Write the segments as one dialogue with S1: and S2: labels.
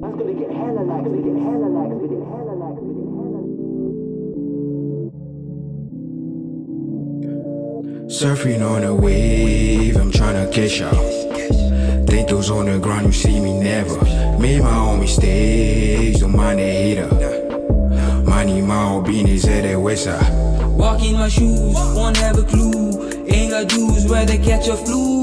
S1: Man's gonna get hella likes, we get hella likes, we get hella likes, we get hella likes.
S2: Surfing on a wave, I'm tryna catch up. Think those on the ground, you see me never. Made my own mistakes, don't mind the hater. Money, my own business at the west side.
S3: Walk in my shoes, won't have a clue. Ain't got dues, rather catch a flu.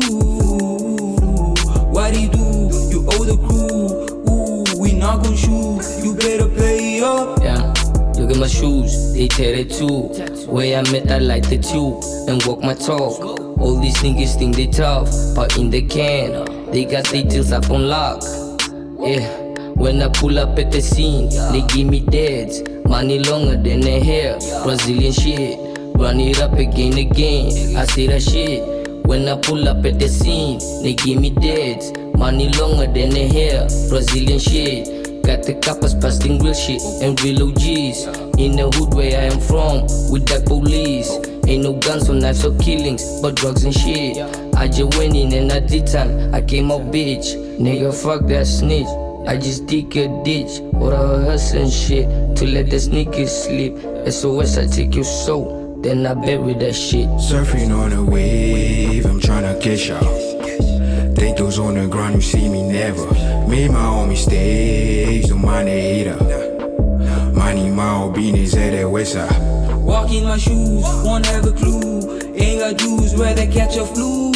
S3: What he do? You owe the crew. Ooh, we not gon' shoot. You better pay up.
S4: Yeah, look at my shoes, they tatted too. Where I met, I light the tube and walk my talk. All these niggas think they tough, but in the can, they got details up on lock. Yeah, when I pull up at the scene, they give me deads. Money longer than their hair, Brazilian shit. Run it up again, I say that shit. When I pull up at the scene, they give me deads. Money longer than their hair, Brazilian shit. Got the coppers busting real shit and real OGs. In the hood where I am from, with that police. Ain't no guns or knives or killings, but drugs and shit. I just went in and I did time, I came out bitch. Nigga fuck that snitch, I just dig a ditch. Or a hearse and shit, to let the sneakers sleep. SOS, I take your soul, then I bury that shit.
S2: Surfing on a wave, I'm tryna catch up. Think those on the ground, you see me never. Made my own mistakes, don't mind the hater. Money, my own business at the west side.
S3: Walk in my shoes, won't have a clue. Ain't got dues, rather catch a flu.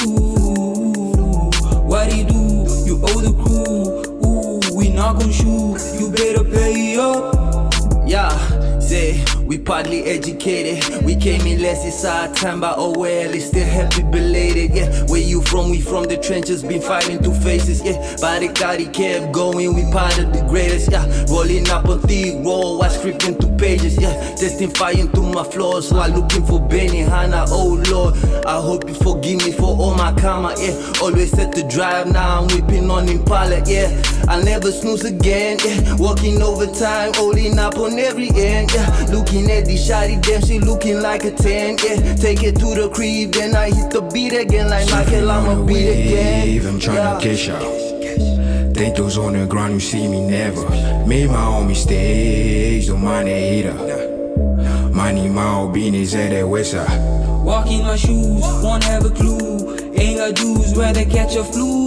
S3: What he do? You owe the crew. Ooh, we not gon' shoot. You better pay up. Yeah, say we partly educated. We came in less, it's our time, but oh well, it's still happy belated. Yeah, where you from? We from the trenches, been fighting two faces. Yeah, Barricade kept going, we part of the greatest. Yeah, rolling up on thick roll, I scripting 2 pages. Yeah, testing fire into my floors, so I looking for Benny Hanna. Oh Lord, I hope you forgive me for all my karma. Yeah, always set to drive, now I'm whipping on Impala. Yeah, I'll never snooze again. Yeah, working overtime, holding up on every end. Yeah, looking at the shawty, damn, she looking like a 10. Yeah, take it to the crib, then I hit the beat again like Michael, I'ma beat again.
S2: I'm tryna catch up. Think those on the ground, you see me never. Made my own mistakes, don't mind the hater. Money, my own business at the west side.
S3: Walk in my shoes, won't have a clue. Ain't got dues, rather catch a flu.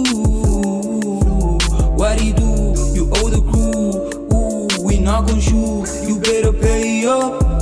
S3: What he do? You owe the crew. Ooh, we not gon' shoot. You better pay up.